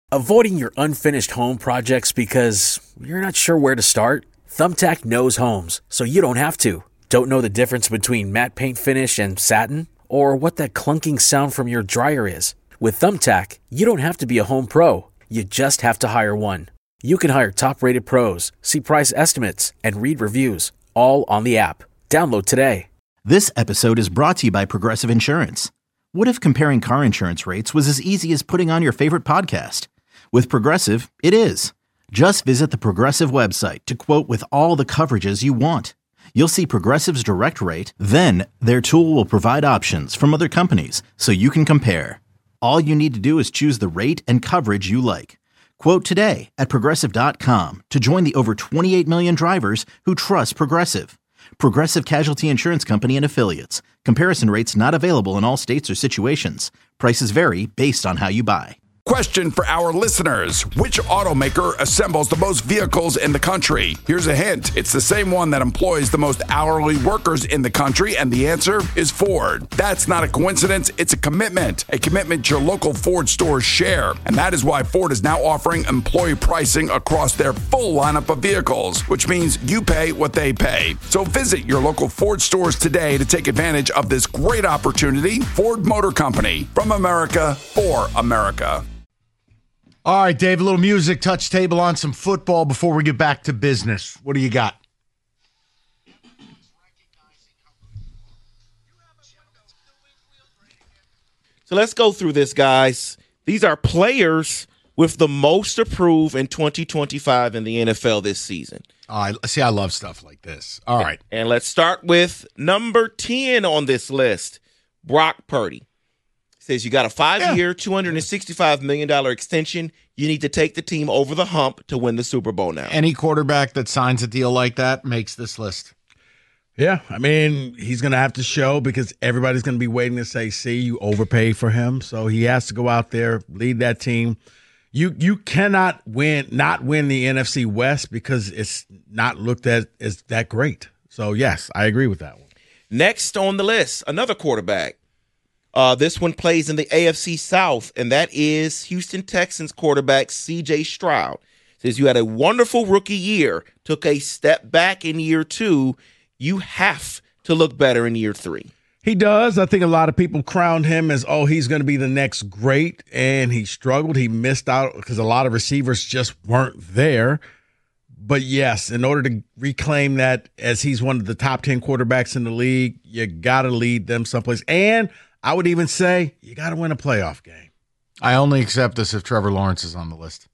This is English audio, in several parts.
Avoiding your unfinished home projects because you're not sure where to start? Thumbtack knows homes, so you don't have to. Don't know the difference between matte paint finish and satin? Or what that clunking sound from your dryer is? With Thumbtack, you don't have to be a home pro. You just have to hire one. You can hire top-rated pros, see price estimates, and read reviews, all on the app. Download today. This episode is brought to you by Progressive Insurance. What if comparing car insurance rates was as easy as putting on your favorite podcast? With Progressive, it is. Just visit the Progressive website to quote with all the coverages you want. You'll see Progressive's direct rate, then their tool will provide options from other companies so you can compare. All you need to do is choose the rate and coverage you like. Quote today at Progressive.com to join the over 28 million drivers who trust Progressive. Progressive Casualty Insurance Company and Affiliates. Comparison rates not available in all states or situations. Prices vary based on how you buy. Question for our listeners. Which automaker assembles the most vehicles in the country? Here's a hint. It's the same one that employs the most hourly workers in the country, and the answer is Ford. That's not a coincidence. It's a commitment your local Ford stores share. And that is why Ford is now offering employee pricing across their full lineup of vehicles, which means you pay what they pay. So visit your local Ford stores today to take advantage of this great opportunity. Ford Motor Company, from America, for America. All right, Dave, a little music, touch table on some football before we get back to business. What do you got? So let's go through this, guys. These are players with the most approved in 2025 in the NFL this season. I love stuff like this. All right. And let's start with number 10 on this list, Brock Purdy. Says you got a 5-year, $265 million extension. You need to take the team over the hump to win the Super Bowl now. Any quarterback that signs a deal like that makes this list. Yeah, I mean, he's going to have to show because everybody's going to be waiting to say, see, you overpay for him. So he has to go out there, lead that team. You cannot not win the NFC West because it's not looked at as that great. So, yes, I agree with that one. Next on the list, another quarterback. This one plays in the AFC South, and that is Houston Texans quarterback C.J. Stroud. Says you had a wonderful rookie year, took a step back in year 2. You have to look better in year 3. He does. I think a lot of people crowned him as, he's going to be the next great, and he struggled. He missed out because a lot of receivers just weren't there. But, yes, in order to reclaim that as he's one of the top 10 quarterbacks in the league, you got to lead them someplace. And I would even say you got to win a playoff game. I only accept this if Trevor Lawrence is on the list.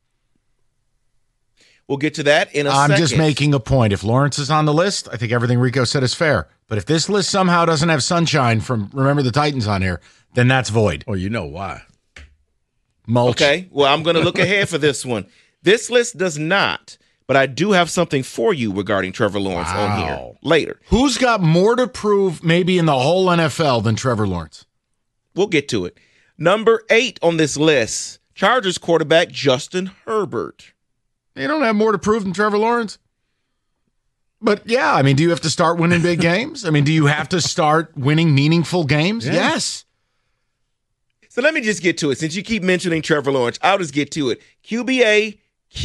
We'll get to that in a second. I'm just making a point. If Lawrence is on the list, I think everything Rico said is fair. But if this list somehow doesn't have Sunshine from Remember the Titans on here, then that's void. Oh, you know why. Mulch. Okay, well, I'm going to look ahead for this one. This list does not, but I do have something for you regarding Trevor Lawrence on here later. Who's got more to prove maybe in the whole NFL than Trevor Lawrence? We'll get to it. Number 8 on this list, Chargers quarterback Justin Herbert. You don't have more to prove than Trevor Lawrence? But, yeah, I mean, do you have to start winning big games? I mean, do you have to start winning meaningful games? Yeah. Yes. So let me just get to it. Since you keep mentioning Trevor Lawrence, I'll just get to it. QBA,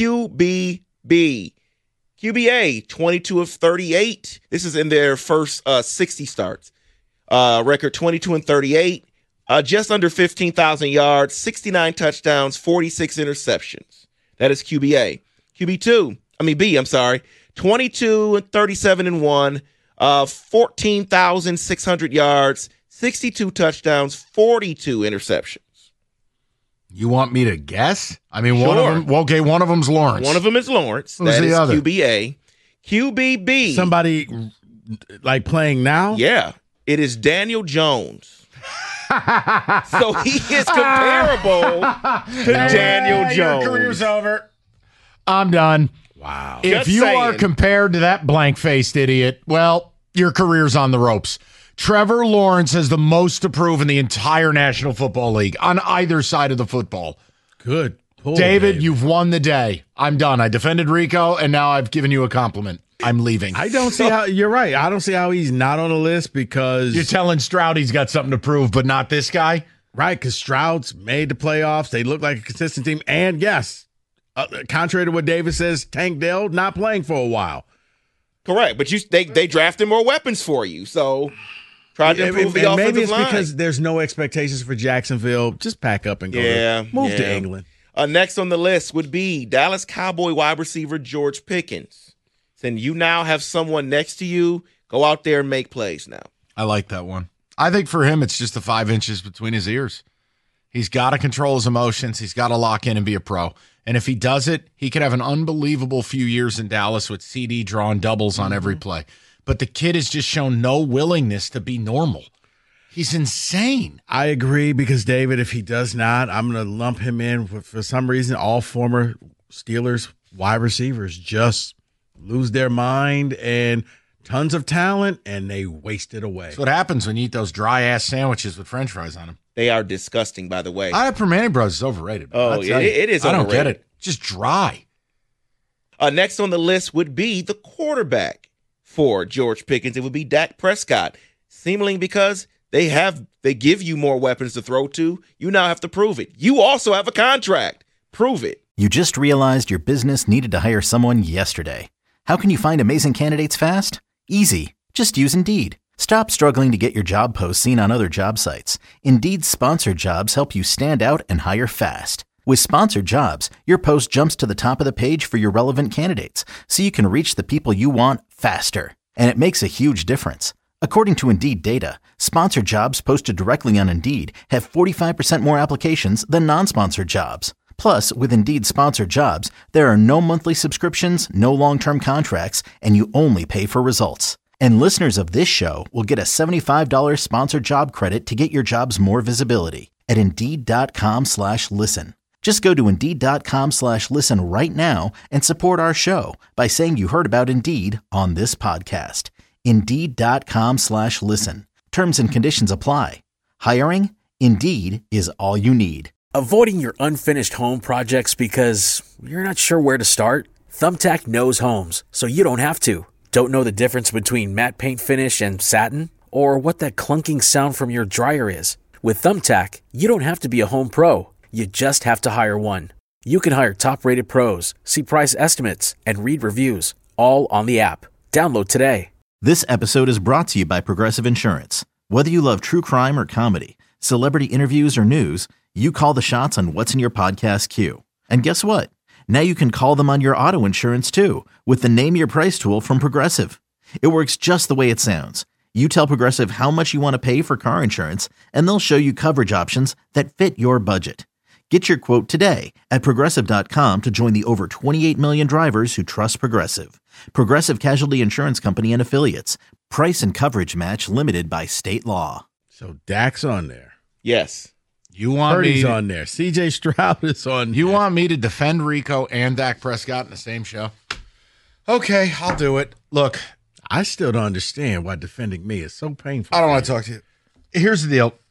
QBB. QBA, 22 of 38. This is in their first 60 starts. Record 22 and 38. Just under 15,000 yards, 69 touchdowns, 46 interceptions. That is QBA. B, 22 and 37 and 1, 14,600 yards, 62 touchdowns, 42 interceptions. You want me to guess? I mean, sure. One of them's Lawrence. One of them is Lawrence. Who's that the is other? QBA. QBB. Somebody like playing now? Yeah. It is Daniel Jones. So he is comparable to Daniel Jones. Your career's over. I'm done. Wow. If you are compared to that blank-faced idiot, well, your career's on the ropes. Trevor Lawrence has the most to prove in the entire National Football League on either side of the football. Good pull, David, you've won the day. I'm done. I defended Rico, and now I've given you a compliment. I'm leaving. I don't see how you're right. I don't see how he's not on the list because you're telling Stroud he's got something to prove, but not this guy. Right, because Stroud's made the playoffs. They look like a consistent team. And yes, contrary to what David says, Tank Dell not playing for a while. Correct, but they drafted more weapons for you, so try to improve the offensive maybe it's line. because there's no expectations for Jacksonville. Just pack up and go. Move to England. Next on the list would be Dallas Cowboy wide receiver George Pickens. And you now have someone next to you. Go out there and make plays now. I like that one. I think for him, it's just the 5 inches between his ears. He's got to control his emotions. He's got to lock in and be a pro. And if he does it, he could have an unbelievable few years in Dallas with CD drawing doubles on every play. But the kid has just shown no willingness to be normal. He's insane. I agree because, David, if he does not, I'm going to lump him in. For some reason, all former Steelers wide receivers just lose their mind and tons of talent, and they waste it away. That's what happens when you eat those dry-ass sandwiches with French fries on them. They are disgusting, by the way. Permane Bros is overrated. Oh, it is overrated. I don't get it. Just dry. Next on the list would be the quarterback for George Pickens. It would be Dak Prescott, seemingly because they give you more weapons to throw to. You now have to prove it. You also have a contract. Prove it. You just realized your business needed to hire someone yesterday. How can you find amazing candidates fast? Easy. Just use Indeed. Stop struggling to get your job posts seen on other job sites. Indeed's sponsored jobs help you stand out and hire fast. With sponsored jobs, your post jumps to the top of the page for your relevant candidates, so you can reach the people you want faster. And it makes a huge difference. According to Indeed data, sponsored jobs posted directly on Indeed have 45% more applications than non-sponsored jobs. Plus, with Indeed sponsored jobs, there are no monthly subscriptions, no long-term contracts, and you only pay for results. And listeners of this show will get a $75 sponsored job credit to get your jobs more visibility at Indeed.com/listen. Just go to Indeed.com/listen right now and support our show by saying you heard about Indeed on this podcast. Indeed.com/listen. Terms and conditions apply. Hiring? Indeed is all you need. Avoiding your unfinished home projects because you're not sure where to start? Thumbtack knows homes, so you don't have to. Don't know the difference between matte paint finish and satin? Or what that clunking sound from your dryer is? With Thumbtack, you don't have to be a home pro. You just have to hire one. You can hire top-rated pros, see price estimates, and read reviews, all on the app. Download today. This episode is brought to you by Progressive Insurance. Whether you love true crime or comedy, celebrity interviews or news, you call the shots on what's in your podcast queue. And guess what? Now you can call them on your auto insurance too with the Name Your Price tool from Progressive. It works just the way it sounds. You tell Progressive how much you want to pay for car insurance, and they'll show you coverage options that fit your budget. Get your quote today at Progressive.com to join the over 28 million drivers who trust Progressive. Progressive Casualty Insurance Company and Affiliates. Price and coverage match limited by state law. So Dak's on there. Yes. You want Purdy's me on there. CJ Stroud is on You there. want me to defend Rico and Dak Prescott in the same show? Okay, I'll do it. Look, I still don't understand why defending me is so painful. I don't want to talk to you. Here's the deal.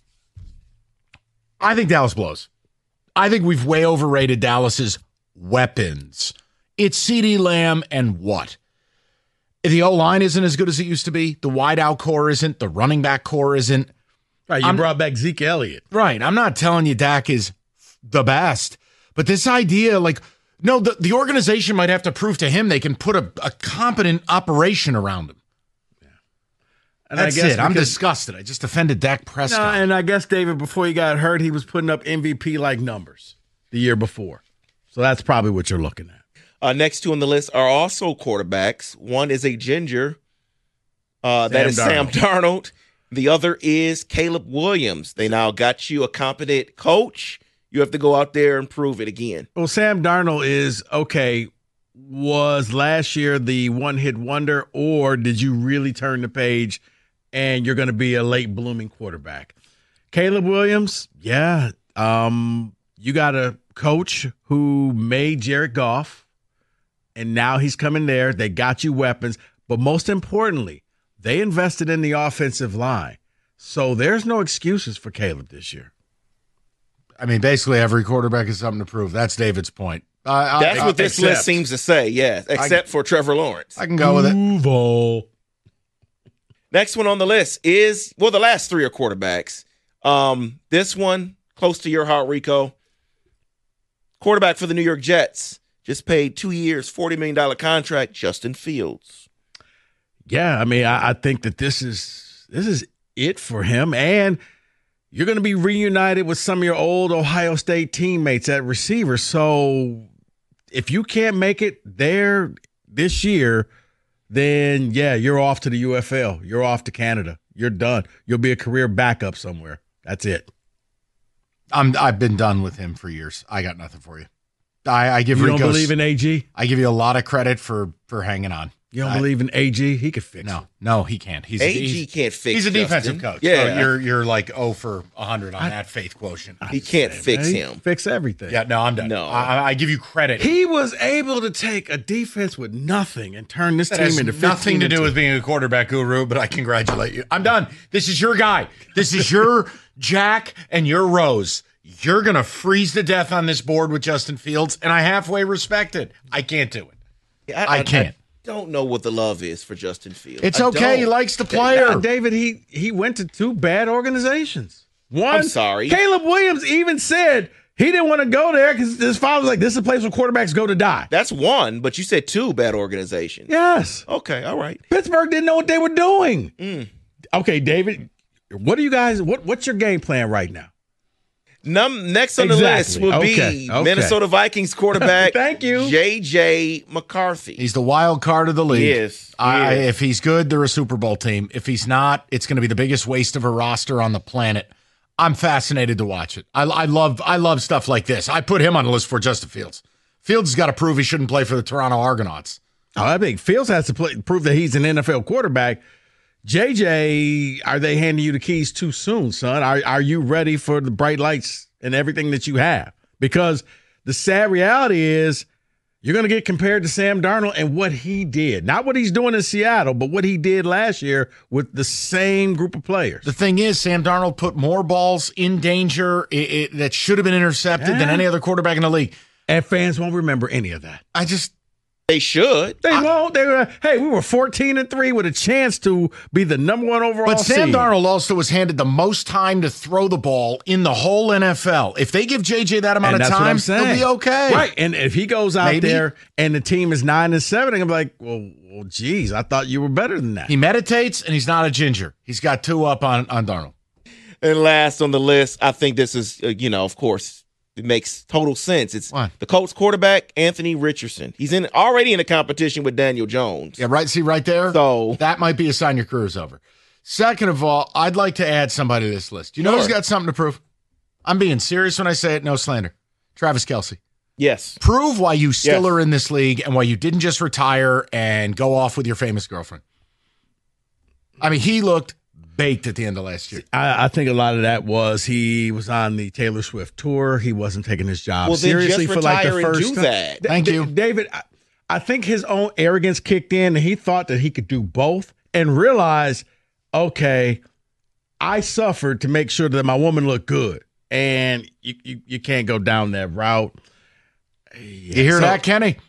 I think Dallas blows. I think we've way overrated Dallas's weapons. It's CeeDee Lamb and what? The O-line isn't as good as it used to be. The wideout core isn't. The running back core isn't. Right, you brought back Zeke Elliott. Right. I'm not telling you Dak is the best. But this idea, the organization might have to prove to him they can put a competent operation around him. Yeah. And That's it. I'm disgusted. I just defended Dak Prescott. And I guess, David, before he got hurt, he was putting up MVP-like numbers the year before. So that's probably what you're looking at. Next two on the list are also quarterbacks. One is a ginger. Sam Darnold. The other is Caleb Williams. They now got you a competent coach. You have to go out there and prove it again. Well, Sam Darnold was last year the one-hit wonder, or did you really turn the page and you're going to be a late blooming quarterback? Caleb Williams, you got a coach who made Jared Goff, and now he's coming there. They got you weapons, but most importantly, they invested in the offensive line. So there's no excuses for Caleb this year. I mean, basically every quarterback has something to prove. That's David's point. That's what this list seems to say, yes, except for Trevor Lawrence. I can go with it. Duval. Next one on the list is, the last three are quarterbacks. This one, close to your heart, Rico. Quarterback for the New York Jets. Just paid 2 years, $40 million contract, Justin Fields. Yeah, I mean, I think that this is it for him. And you're going to be reunited with some of your old Ohio State teammates at receiver. So if you can't make it there this year, then, yeah, you're off to the UFL. You're off to Canada. You're done. You'll be a career backup somewhere. That's it. I've been done with him for years. I got nothing for you. I give You Rico. don't believe in AG? I give you a lot of credit for hanging on. You don't believe in AG? He could fix it. No, he can't. AG can't fix. He's a defensive Justin. coach. Yeah, so you're like 0 for 100 on that faith quotient. he can't fix him. Fix everything. Yeah, no, I'm done. No. I give you credit. He was able to take a defense with nothing and turn this That team has into 15 nothing to do with being a quarterback guru, but I congratulate you. I'm done. This is your guy. This is your Jack and your Rose. You're going to freeze to death on this board with Justin Fields, and I halfway respect it. I can't do it. I can't. I don't know what the love is for Justin Fields. It's okay. He likes the player. David, he went to 2 bad organizations. One, I'm sorry. Caleb Williams even said he didn't want to go there because his father was like, this is a place where quarterbacks go to die. That's one, but you said 2 bad organizations. Yes. Okay, all right. Pittsburgh didn't know what they were doing. Okay, David, what do you guys, what's your game plan right now? Next on the list will be Minnesota Vikings quarterback Thank you. J.J. McCarthy. He's the wild card of the league. Yes. If he's good, they're a Super Bowl team. If he's not, it's going to be the biggest waste of a roster on the planet. I'm fascinated to watch it. I love stuff like this. I put him on the list for Justin Fields. Fields has got to prove he shouldn't play for the Toronto Argonauts. Oh, I think Fields has to prove that he's an NFL quarterback. JJ, are they handing you the keys too soon, son? Are you ready for the bright lights and everything that you have? Because the sad reality is you're going to get compared to Sam Darnold and what he did. Not what he's doing in Seattle, but what he did last year with the same group of players. The thing is, Sam Darnold put more balls in danger that should have been intercepted than any other quarterback in the league. And fans won't remember any of that. They should. They won't. They were, hey, we were 14-3 with a chance to be the number 1 overall But Sam seed. Darnold also was handed the most time to throw the ball in the whole NFL. If they give JJ that amount of time, he'll be okay. Right. And if he goes out there and the team is 9-7, I'm like, well, geez, I thought you were better than that. He meditates and he's not a ginger. He's got 2 up on Darnold. And last on the list, I think this is, of course, it makes total sense. It's the Colts quarterback, Anthony Richardson. He's already in a competition with Daniel Jones. Yeah, right. See, right there? So that might be a sign your career's over. Second of all, I'd like to add somebody to this list. You know who's got something to prove? I'm being serious when I say it, no slander. Travis Kelce. Yes. Prove why you still are in this league and why you didn't just retire and go off with your famous girlfriend. I mean, he looked baked at the end of last year. I think a lot of that was he was on the Taylor Swift tour. He wasn't taking his job seriously for like the first time. That. Thank you. David, I think his own arrogance kicked in and he thought that he could do both and realized, okay, I suffered to make sure that my woman looked good. And you can't go down that route. Yeah, you hear that, Kenny?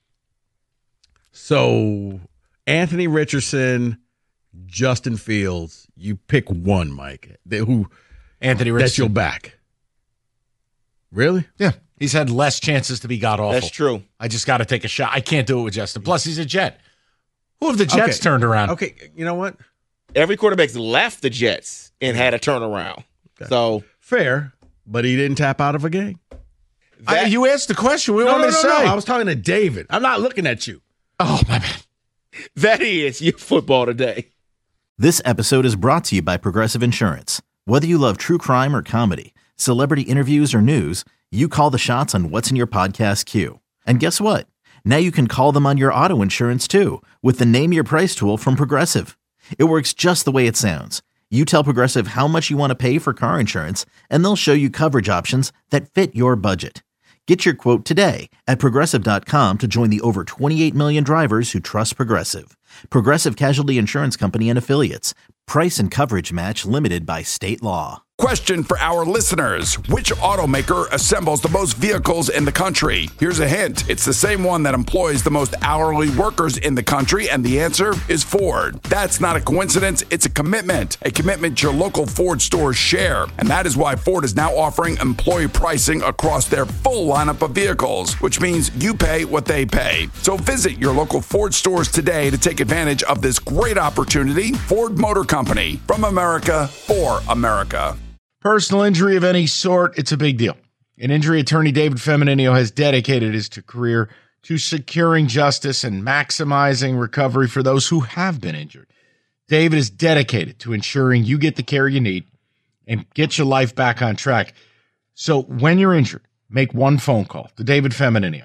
So Anthony Richardson, Justin Fields, you pick one, Mike. Anthony Richardson. That you'll back. Really? Yeah. He's had less chances to be god-awful. That's true. I just got to take a shot. I can't do it with Justin. Plus, he's a Jet. Who have the Jets turned around? Okay, you know what? Every quarterback's left the Jets and had a turnaround. Okay. So fair, but he didn't tap out of a game. You asked the question. What do you want me to say? No. I was talking to David. I'm not looking at you. Oh, my bad. That is your football today. This episode is brought to you by Progressive Insurance. Whether you love true crime or comedy, celebrity interviews or news, you call the shots on what's in your podcast queue. And guess what? Now you can call them on your auto insurance too with the Name Your Price tool from Progressive. It works just the way it sounds. You tell Progressive how much you want to pay for car insurance, and they'll show you coverage options that fit your budget. Get your quote today at Progressive.com to join the over 28 million drivers who trust Progressive. Progressive Casualty Insurance Company and Affiliates. Price and coverage match limited by state law. Question for our listeners. Which automaker assembles the most vehicles in the country? Here's a hint. It's the same one that employs the most hourly workers in the country, and the answer is Ford. That's not a coincidence. It's a commitment your local Ford stores share. And that is why Ford is now offering employee pricing across their full lineup of vehicles, which means you pay what they pay. So visit your local Ford stores today to take advantage of this great opportunity. Ford Motor Company, from America for America. Personal injury of any sort, it's a big deal. An injury attorney, David Femininio, has dedicated his career to securing justice and maximizing recovery for those who have been injured. David is dedicated to ensuring you get the care you need and get your life back on track. So when you're injured, make one phone call to David Femininio,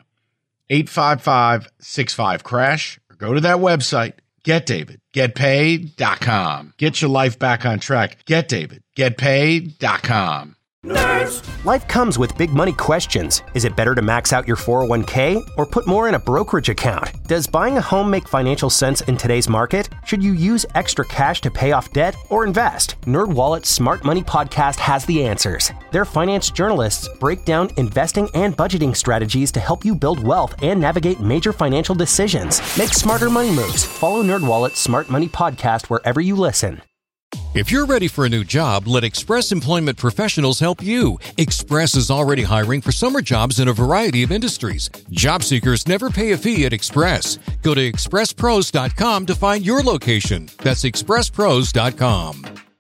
855-65-CRASH, or go to that website, GetDavid.GetPaid.com. Get your life back on track. GetDavid.GetPaid.com. Nerds. Life comes with big money questions. Is it better to max out your 401k or put more in a brokerage account? Does buying a home make financial sense in today's market? Should you use extra cash to pay off debt or invest? NerdWallet's Smart Money Podcast has the answers. Their finance journalists break down investing and budgeting strategies to help you build wealth and navigate major financial decisions. Make smarter money moves. Follow NerdWallet's Smart Money Podcast wherever you listen. If you're ready for a new job, let Express Employment Professionals help you. Express is already hiring for summer jobs in a variety of industries. Job seekers never pay a fee at Express. Go to expresspros.com to find your location. That's expresspros.com.